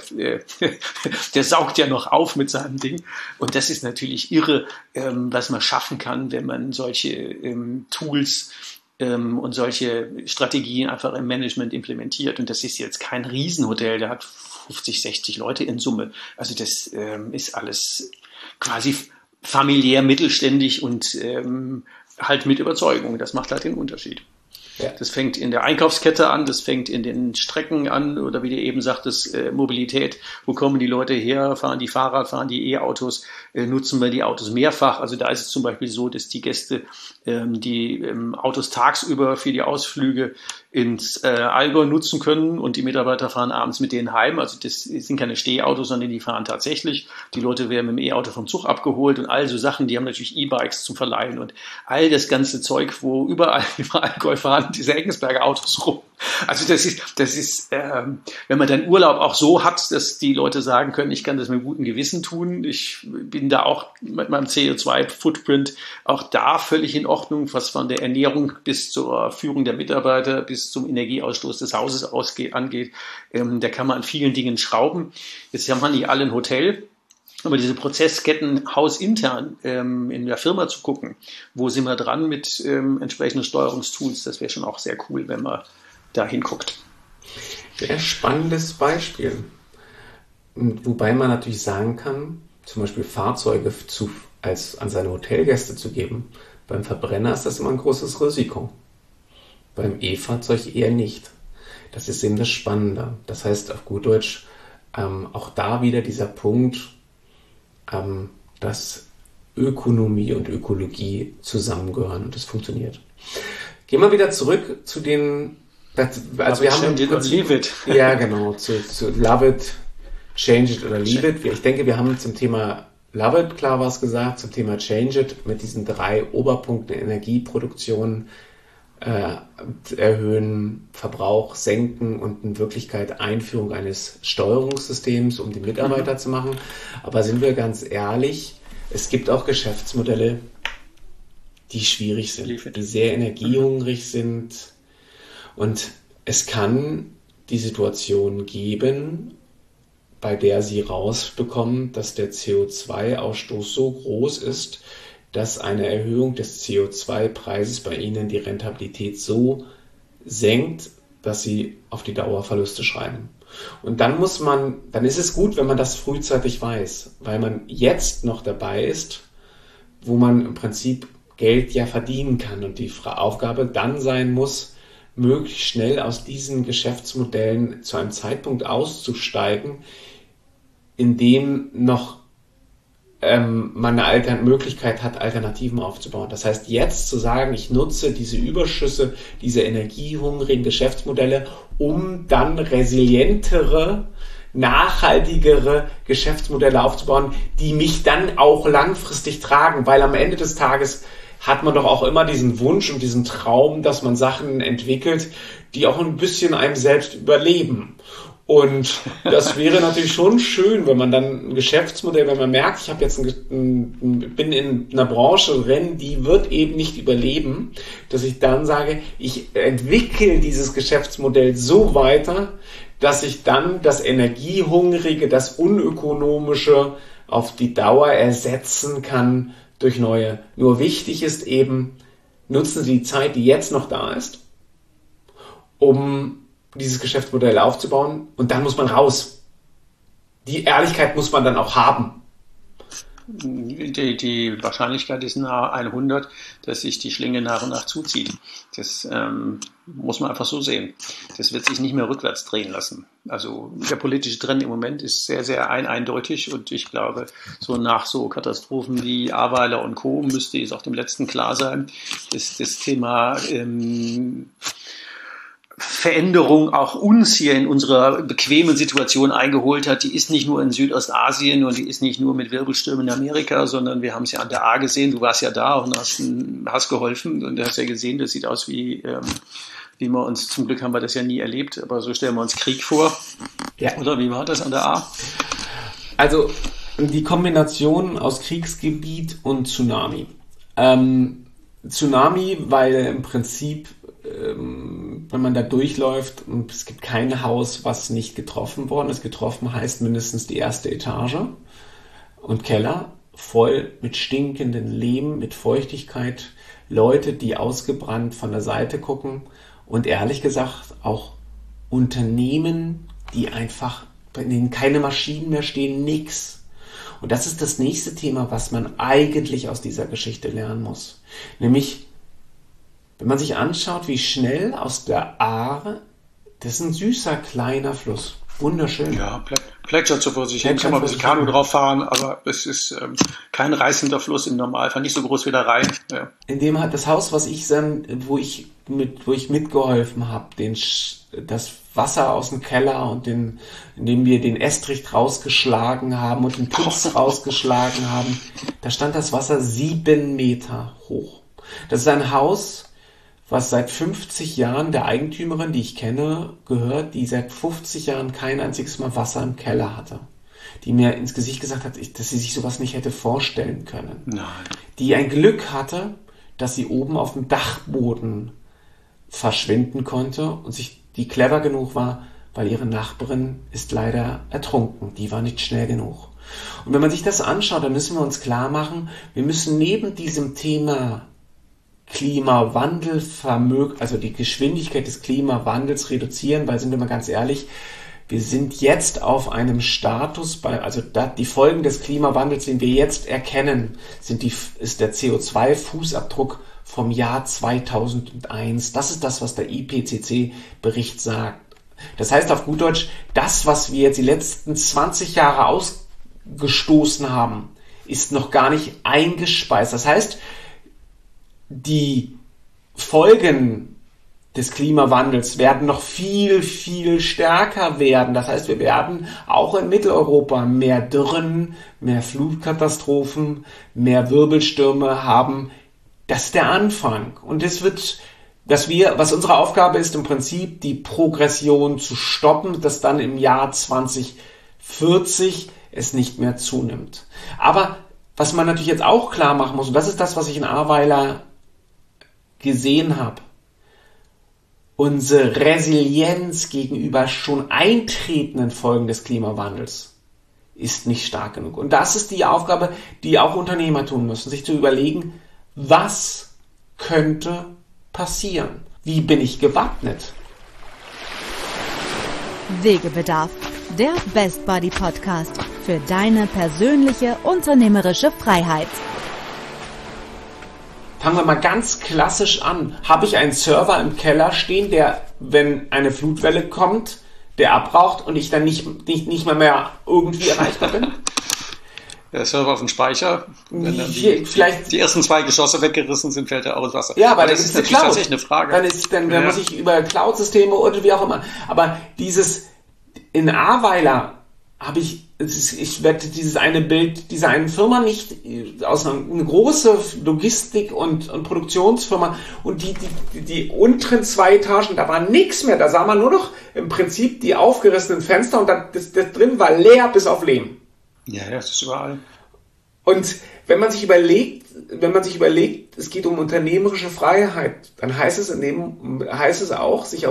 der saugt ja noch auf mit seinem Ding. Und das ist natürlich irre, was man schaffen kann, wenn man solche Tools und solche Strategien einfach im Management implementiert. Und das ist jetzt kein Riesenhotel, der hat 50, 60 Leute in Summe. Also das ist alles quasi familiär, mittelständig und halt mit Überzeugung. Das macht halt den Unterschied. Ja. Das fängt in der Einkaufskette an, das fängt in den Strecken an oder wie du eben sagtest, Mobilität. Wo kommen die Leute her? Fahren die Fahrrad, fahren die E-Autos? Nutzen wir die Autos mehrfach? Also da ist es zum Beispiel so, dass die Gäste die Autos tagsüber für die Ausflüge ins Allgäu nutzen können und die Mitarbeiter fahren abends mit denen heim. Also das sind keine Stehautos, sondern die fahren tatsächlich. Die Leute werden mit dem E-Auto vom Zug abgeholt und all so Sachen. Die haben natürlich E-Bikes zum Verleihen und all das ganze Zeug, wo überall im Allgäu fahren diese Eggensberger Autos rum. Also das ist, wenn man dann Urlaub auch so hat, dass die Leute sagen können, ich kann das mit gutem Gewissen tun. Ich bin da auch mit meinem CO2-Footprint auch da völlig in Ordnung, was von der Ernährung bis zur Führung der Mitarbeiter bis zum Energieausstoß des Hauses angeht. Da kann man an vielen Dingen schrauben. Jetzt haben wir nicht alle ein Hotel. Aber diese Prozessketten hausintern in der Firma zu gucken, wo sind wir dran mit entsprechenden Steuerungstools, das wäre schon auch sehr cool, wenn man da hinguckt. Sehr spannendes Beispiel. Wobei man natürlich sagen kann, zum Beispiel Fahrzeuge an seine Hotelgäste zu geben. Beim Verbrenner ist das immer ein großes Risiko. Beim E-Fahrzeug eher nicht. Das ist eben das Spannende. Das heißt auf gut Deutsch, auch da wieder dieser Punkt, dass Ökonomie und Ökologie zusammengehören und das funktioniert. Gehen wir wieder zurück zu den Also wir haben change it or leave it. Ja, genau, zu love it, change it oder leave it. Ich denke, wir haben zum Thema love it klar was gesagt, zum Thema change it mit diesen 3 Oberpunkten: Energieproduktion, erhöhen, Verbrauch senken und in Wirklichkeit Einführung eines Steuerungssystems, um die Mitarbeiter zu machen. Aber sind wir ganz ehrlich, es gibt auch Geschäftsmodelle, die schwierig sind, die sehr energiehungrig sind. Und es kann die Situation geben, bei der Sie rausbekommen, dass der CO2-Ausstoß so groß ist, dass eine Erhöhung des CO2-Preises bei Ihnen die Rentabilität so senkt, dass Sie auf die Dauer Verluste schreiben. Und dann ist es gut, wenn man das frühzeitig weiß, weil man jetzt noch dabei ist, wo man im Prinzip Geld ja verdienen kann und die Aufgabe dann sein muss, möglichst schnell aus diesen Geschäftsmodellen zu einem Zeitpunkt auszusteigen, in dem noch man eine Möglichkeit hat, Alternativen aufzubauen. Das heißt, jetzt zu sagen, ich nutze diese Überschüsse, diese energiehungrigen Geschäftsmodelle, um dann resilientere, nachhaltigere Geschäftsmodelle aufzubauen, die mich dann auch langfristig tragen, weil am Ende des Tages hat man doch auch immer diesen Wunsch und diesen Traum, dass man Sachen entwickelt, die auch ein bisschen einem selbst überleben. Und das wäre natürlich schon schön, wenn man dann ein Geschäftsmodell, wenn man merkt, ich habe jetzt bin in einer Branche drin, die wird eben nicht überleben, dass ich dann sage, ich entwickle dieses Geschäftsmodell so weiter, dass ich dann das Energiehungrige, das Unökonomische auf die Dauer ersetzen kann durch neue. Nur wichtig ist eben, nutzen Sie die Zeit, die jetzt noch da ist, um dieses Geschäftsmodell aufzubauen, und dann muss man raus. Die Ehrlichkeit muss man dann auch haben. Die Wahrscheinlichkeit ist nahe 100, dass sich die Schlinge nach und nach zuzieht. Das muss man einfach so sehen. Das wird sich nicht mehr rückwärts drehen lassen. Also der politische Trend im Moment ist sehr, sehr eindeutig, und ich glaube, so nach so Katastrophen wie Ahrweiler und Co. müsste es auch dem Letzten klar sein, dass das Thema Veränderung auch uns hier in unserer bequemen Situation eingeholt hat. Die ist nicht nur in Südostasien und die ist nicht nur mit Wirbelstürmen in Amerika, sondern wir haben es ja an der A gesehen. Du warst ja da und hast geholfen und hast ja gesehen, das sieht aus wie wir uns, zum Glück haben wir das ja nie erlebt, aber so stellen wir uns Krieg vor. Ja. Oder wie war das an der A? Also die Kombination aus Kriegsgebiet und Tsunami. Tsunami, weil im Prinzip wenn man da durchläuft und es gibt kein Haus, was nicht getroffen worden ist. Getroffen heißt mindestens die erste Etage und Keller, voll mit stinkenden Lehm, mit Feuchtigkeit, Leute, die ausgebrannt von der Seite gucken und ehrlich gesagt auch Unternehmen, die einfach, bei denen keine Maschinen mehr stehen, nix. Und das ist das nächste Thema, was man eigentlich aus dieser Geschichte lernen muss. Nämlich, wenn man sich anschaut, wie schnell aus der Aare, das ist ein süßer, kleiner Fluss. Wunderschön. Ja, plätschert so vor sich hin. Kann man ein bisschen Kanu drauf fahren, aber es ist kein reißender Fluss im Normalfall, nicht so groß wie der Rhein. Ja. In dem hat das Haus, wo ich mitgeholfen habe, das Wasser aus dem Keller und indem wir den Estrich rausgeschlagen haben und den Pilz rausgeschlagen haben, da stand das Wasser 7 Meter hoch. Das ist ein Haus, was seit 50 Jahren der Eigentümerin, die ich kenne, gehört, die seit 50 Jahren kein einziges Mal Wasser im Keller hatte. Die mir ins Gesicht gesagt hat, dass sie sich sowas nicht hätte vorstellen können. Nein. Die ein Glück hatte, dass sie oben auf dem Dachboden verschwinden konnte und die clever genug war, weil ihre Nachbarin ist leider ertrunken. Die war nicht schnell genug. Und wenn man sich das anschaut, dann müssen wir uns klar machen, wir müssen neben diesem Thema Klimawandel also die Geschwindigkeit des Klimawandels reduzieren, weil, sind wir mal ganz ehrlich, wir sind jetzt auf einem Status, die Folgen des Klimawandels, den wir jetzt erkennen, ist der CO2-Fußabdruck vom Jahr 2001. Das ist das, was der IPCC-Bericht sagt. Das heißt auf gut Deutsch, das, was wir jetzt die letzten 20 Jahre ausgestoßen haben, ist noch gar nicht eingespeist. Das heißt, die Folgen des Klimawandels werden noch viel, viel stärker werden. Das heißt, wir werden auch in Mitteleuropa mehr Dürren, mehr Flutkatastrophen, mehr Wirbelstürme haben. Das ist der Anfang. Und was unsere Aufgabe ist, im Prinzip die Progression zu stoppen, dass dann im Jahr 2040 es nicht mehr zunimmt. Aber was man natürlich jetzt auch klar machen muss, und das ist das, was ich in Ahrweiler gesehen habe, unsere Resilienz gegenüber schon eintretenden Folgen des Klimawandels ist nicht stark genug. Und das ist die Aufgabe, die auch Unternehmer tun müssen, sich zu überlegen, was könnte passieren? Wie bin ich gewappnet? Wegebedarf, der Best Buddy Podcast für deine persönliche unternehmerische Freiheit. Fangen wir mal ganz klassisch an. Habe ich einen Server im Keller stehen, der, wenn eine Flutwelle kommt, der abraucht und ich dann nicht mehr irgendwie erreichbar bin? Der Server auf dem Speicher, wenn dann die ersten 2 Geschosse weggerissen sind, fällt er auch ins Wasser. Ja, aber das ist natürlich tatsächlich eine Frage. Dann muss ich über Cloud-Systeme oder wie auch immer. Aber in Ahrweiler ich werde dieses eine Bild dieser einen Firma nicht aus eine große Logistik- und Produktionsfirma und die unteren 2 Etagen, da war nichts mehr, da sah man nur noch im Prinzip die aufgerissenen Fenster und das drin war leer bis auf Lehm. Ja, das ist überall. Und wenn man sich überlegt, es geht um unternehmerische Freiheit, dann heißt es auch, sich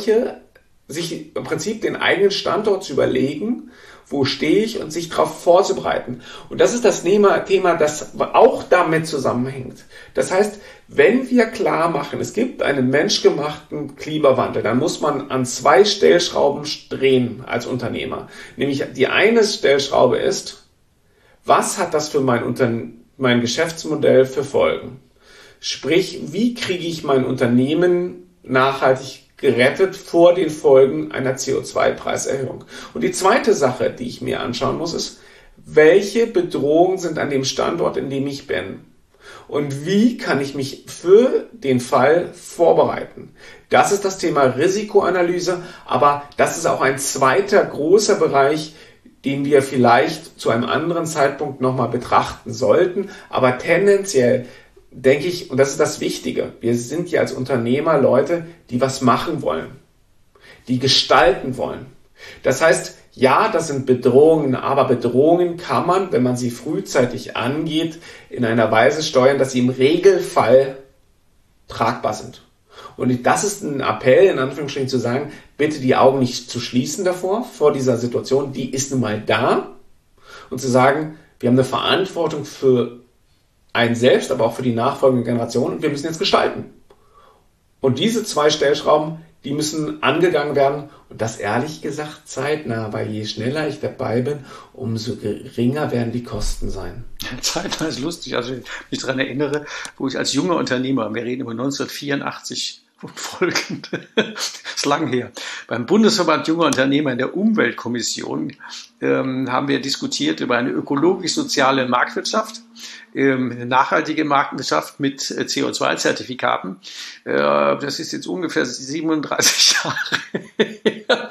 im Prinzip den eigenen Standort zu überlegen, wo stehe ich und sich darauf vorzubereiten. Und das ist das Thema, das auch damit zusammenhängt. Das heißt, wenn wir klar machen, es gibt einen menschgemachten Klimawandel, dann muss man an 2 Stellschrauben drehen als Unternehmer. Nämlich die eine Stellschraube ist, was hat das für mein Geschäftsmodell für Folgen? Sprich, wie kriege ich mein Unternehmen nachhaltig gerettet vor den Folgen einer CO2-Preiserhöhung. Und die zweite Sache, die ich mir anschauen muss, ist, welche Bedrohungen sind an dem Standort, in dem ich bin? Und wie kann ich mich für den Fall vorbereiten? Das ist das Thema Risikoanalyse, aber das ist auch ein zweiter großer Bereich, den wir vielleicht zu einem anderen Zeitpunkt nochmal betrachten sollten, aber tendenziell denke ich, und das ist das Wichtige, wir sind ja als Unternehmer Leute, die was machen wollen, die gestalten wollen. Das heißt, ja, das sind Bedrohungen, aber Bedrohungen kann man, wenn man sie frühzeitig angeht, in einer Weise steuern, dass sie im Regelfall tragbar sind. Und das ist ein Appell, in Anführungsstrichen zu sagen, bitte die Augen nicht zu schließen vor dieser Situation, die ist nun mal da. Und zu sagen, wir haben eine Verantwortung für einen selbst, aber auch für die nachfolgende Generation und wir müssen jetzt gestalten. Und diese 2 Stellschrauben, die müssen angegangen werden und das ehrlich gesagt zeitnah, weil je schneller ich dabei bin, umso geringer werden die Kosten sein. Zeitnah ist lustig, also wenn ich mich daran erinnere, wo ich als junger Unternehmer, wir reden über 1984 und folgend, ist lang her, beim Bundesverband Junger Unternehmer in der Umweltkommission haben wir diskutiert über eine ökologisch-soziale Marktwirtschaft, eine nachhaltige Marktwirtschaft mit CO2-Zertifikaten. Das ist jetzt ungefähr 37 Jahre.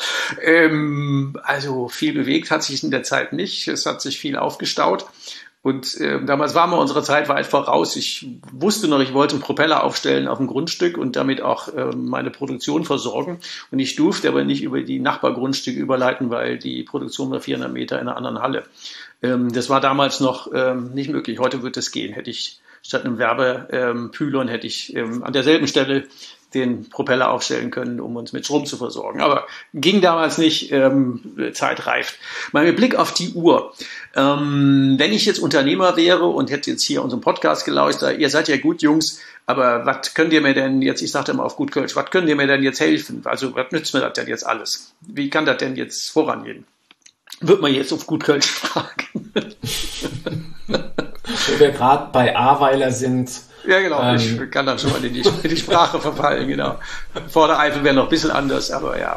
Also viel bewegt hat sich in der Zeit nicht. Es hat sich viel aufgestaut. Und damals waren wir unserer Zeit weit voraus. Ich wusste noch, ich wollte einen Propeller aufstellen auf dem Grundstück und damit auch meine Produktion versorgen. Und ich durfte aber nicht über die Nachbargrundstücke überleiten, weil die Produktion war 400 Meter in einer anderen Halle. Das war damals noch nicht möglich. Heute wird es gehen. Hätte ich statt einem Werbepylon hätte ich an derselben Stelle den Propeller aufstellen können, um uns mit Strom zu versorgen. Aber ging damals nicht, Zeit reift. Mal mit Blick auf die Uhr. Wenn ich jetzt Unternehmer wäre und hätte jetzt hier unseren Podcast gelauscht, ihr seid ja gut, Jungs, aber was könnt ihr mir denn jetzt, ich sagte mal auf gut Kölsch, was könnt ihr mir denn jetzt helfen? Also was nützt mir das denn jetzt alles? Wie kann das denn jetzt vorangehen? Wird man jetzt auf gut Kölsch fragen. Wo wir gerade bei Ahrweiler sind. Ja, genau, ich kann dann schon mal in die Sprache verfallen, genau. Vordereifel wäre noch ein bisschen anders, aber ja.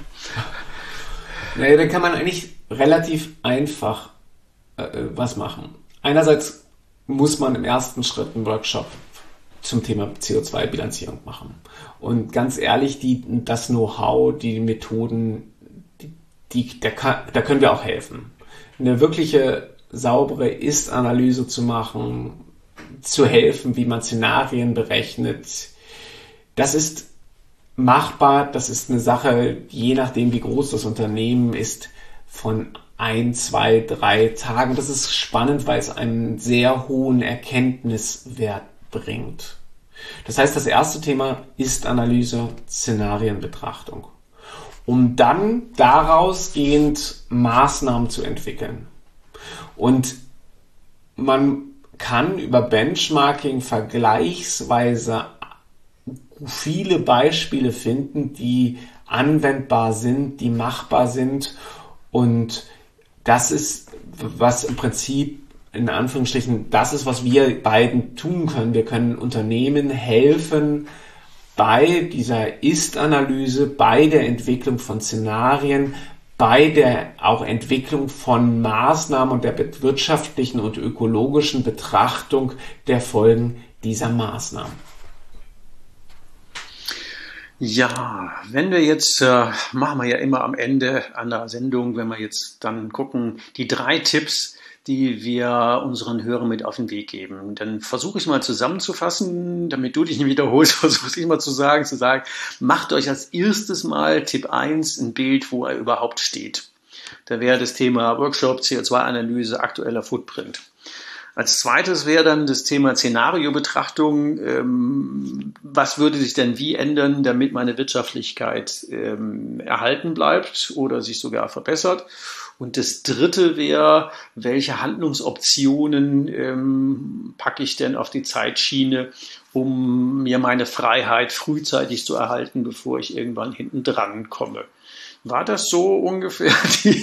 Naja, dann kann man eigentlich relativ einfach was machen. Einerseits muss man im ersten Schritt einen Workshop zum Thema CO2-Bilanzierung machen. Und ganz ehrlich, das Know-how, die Methoden, da können wir auch helfen. Eine wirkliche saubere Ist-Analyse zu machen, zu helfen, wie man Szenarien berechnet, das ist machbar. Das ist eine Sache, je nachdem, wie groß das Unternehmen ist, von 1, 2, 3 Tagen. Das ist spannend, weil es einen sehr hohen Erkenntniswert bringt. Das heißt, das erste Thema ist Analyse, Szenarienbetrachtung, um dann daraus gehend Maßnahmen zu entwickeln. Und man kann über Benchmarking vergleichsweise viele Beispiele finden, die anwendbar sind, die machbar sind. Und das ist, was im Prinzip, in Anführungsstrichen, das ist, was wir beiden tun können. Wir können Unternehmen helfen bei dieser Ist-Analyse, bei der Entwicklung von Szenarien, bei der auch Entwicklung von Maßnahmen und der wirtschaftlichen und ökologischen Betrachtung der Folgen dieser Maßnahmen. Ja, wenn wir jetzt, machen wir ja immer am Ende einer Sendung, wenn wir jetzt dann gucken, die 3 Tipps, die wir unseren Hörern mit auf den Weg geben. Dann versuche ich mal zusammenzufassen, damit du dich nicht wiederholst, versuche ich mal zu sagen, macht euch als erstes mal Tipp 1 ein Bild, wo er überhaupt steht. Da wäre das Thema Workshop, CO2-Analyse, aktueller Footprint. Als zweites wäre dann das Thema Szenariobetrachtung. Was würde sich denn wie ändern, damit meine Wirtschaftlichkeit erhalten bleibt oder sich sogar verbessert? Und das dritte wäre, welche Handlungsoptionen packe ich denn auf die Zeitschiene, um mir meine Freiheit frühzeitig zu erhalten, bevor ich irgendwann hinten dran komme. War das so ungefähr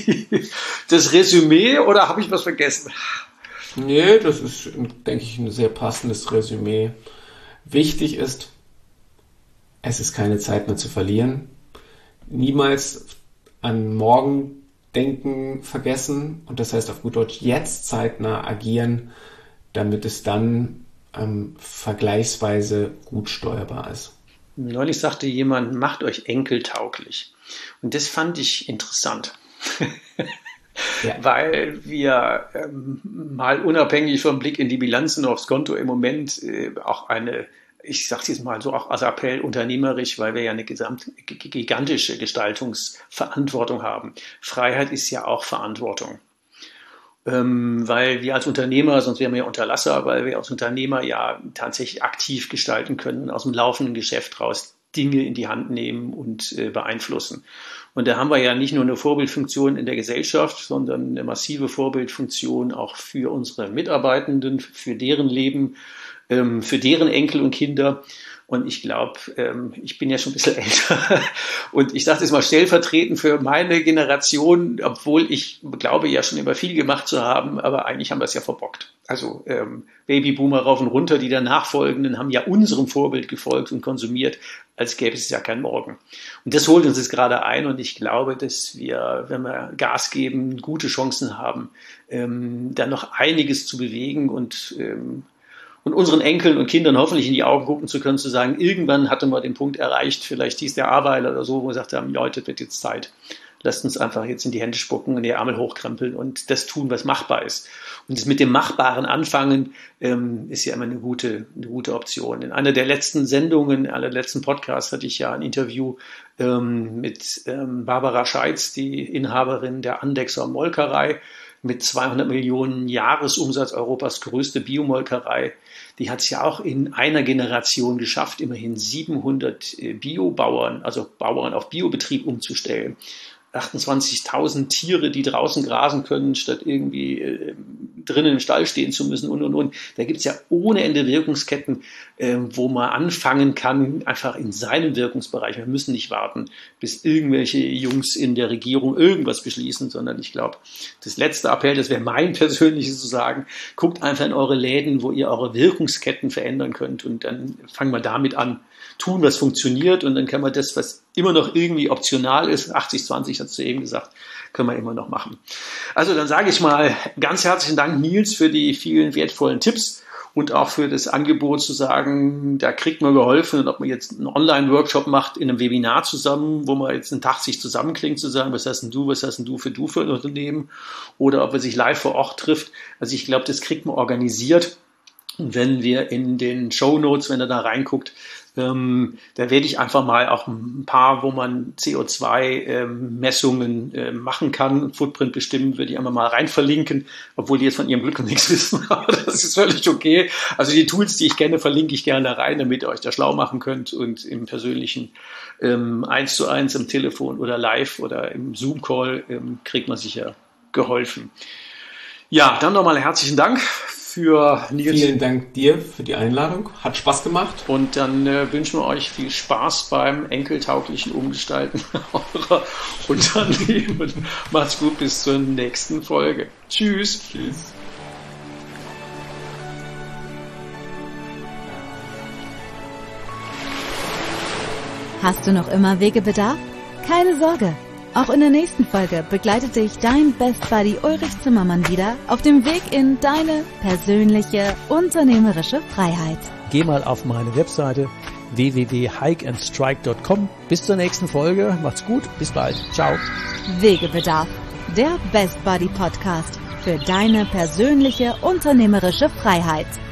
das Resümee oder habe ich was vergessen? Nee, das ist, denke ich, ein sehr passendes Resümee. Wichtig ist, es ist keine Zeit mehr zu verlieren. Niemals an morgen denken vergessen. Und das heißt auf gut Deutsch jetzt zeitnah agieren, damit es dann vergleichsweise gut steuerbar ist. Neulich sagte jemand, macht euch enkeltauglich. Und das fand ich interessant. Ja. Weil wir mal unabhängig vom Blick in die Bilanzen aufs Konto im Moment auch eine, ich sage es jetzt mal so auch als Appell unternehmerisch, weil wir ja eine gigantische Gestaltungsverantwortung haben. Freiheit ist ja auch Verantwortung. Weil wir als Unternehmer, sonst wären wir ja Unterlasser, weil wir als Unternehmer ja tatsächlich aktiv gestalten können, aus dem laufenden Geschäft raus Dinge in die Hand nehmen und beeinflussen. Und da haben wir ja nicht nur eine Vorbildfunktion in der Gesellschaft, sondern eine massive Vorbildfunktion auch für unsere Mitarbeitenden, für deren Leben, für deren Enkel und Kinder. Und ich glaube, ich bin ja schon ein bisschen älter und ich sage jetzt mal stellvertretend für meine Generation, obwohl ich glaube ja schon immer viel gemacht zu haben, aber eigentlich haben wir es ja verbockt. Also Babyboomer rauf und runter, die der Nachfolgenden haben ja unserem Vorbild gefolgt und konsumiert, als gäbe es ja kein Morgen. Und das holt uns jetzt gerade ein und ich glaube, dass wir, wenn wir Gas geben, gute Chancen haben, da noch einiges zu bewegen und unseren Enkeln und Kindern hoffentlich in die Augen gucken zu können, zu sagen, irgendwann hatte man den Punkt erreicht, vielleicht hieß der Aweiler oder so, wo wir gesagt haben, Leute, wird jetzt Zeit. Lasst uns einfach jetzt in die Hände spucken und die Ärmel hochkrempeln und das tun, was machbar ist. Und das mit dem Machbaren anfangen, ist ja immer eine gute Option. In einer der letzten Sendungen, in einer der letzten Podcasts hatte ich ja ein Interview mit Barbara Scheitz, die Inhaberin der Andechser Molkerei, mit 200 Millionen Jahresumsatz, Europas größte Biomolkerei. Die hat es ja auch in einer Generation geschafft, immerhin 700 Biobauern, also Bauern auf Biobetrieb umzustellen. 28.000 Tiere, die draußen grasen können, statt irgendwie drinnen im Stall stehen zu müssen und. Da gibt's ja ohne Ende Wirkungsketten, wo man anfangen kann, einfach in seinem Wirkungsbereich. Wir müssen nicht warten, bis irgendwelche Jungs in der Regierung irgendwas beschließen, sondern ich glaube, das letzte Appell, das wäre mein persönliches zu sagen, guckt einfach in eure Läden, wo ihr eure Wirkungsketten verändern könnt und dann fangen wir damit an, tun, was funktioniert und dann kann man das, was immer noch irgendwie optional ist, 80-20 hast du eben gesagt, können wir immer noch machen. Also dann sage ich mal ganz herzlichen Dank, Nils, für die vielen wertvollen Tipps und auch für das Angebot zu sagen, da kriegt man geholfen, und ob man jetzt einen Online-Workshop macht in einem Webinar zusammen, wo man jetzt einen Tag sich zusammenklingt, zu sagen, was hast denn du für ein Unternehmen, oder ob man sich live vor Ort trifft. Also ich glaube, das kriegt man organisiert. Und wenn wir in den Shownotes, wenn ihr da reinguckt, da werde ich einfach mal auch ein paar, wo man CO2-Messungen machen kann, Footprint bestimmen, würde ich einfach mal rein verlinken, obwohl die jetzt von ihrem Glück noch nichts wissen, aber das ist völlig okay. Also die Tools, die ich kenne, verlinke ich gerne rein, damit ihr euch da schlau machen könnt, und im persönlichen 1:1 im Telefon oder live oder im Zoom-Call kriegt man sicher geholfen. Ja, dann nochmal herzlichen Dank für Nils. Vielen Dank dir für die Einladung. Hat Spaß gemacht. Und dann wünschen wir euch viel Spaß beim enkeltauglichen Umgestalten eurer Unternehmen. Macht's gut, bis zur nächsten Folge. Tschüss. Tschüss. Hast du noch immer Wegebedarf? Keine Sorge. Auch in der nächsten Folge begleitet dich dein Best Buddy Ulrich Zimmermann wieder auf dem Weg in deine persönliche unternehmerische Freiheit. Geh mal auf meine Webseite www.hikeandstrike.com. Bis zur nächsten Folge. Macht's gut. Bis bald. Ciao. Wegebedarf, der Best Buddy Podcast für deine persönliche unternehmerische Freiheit.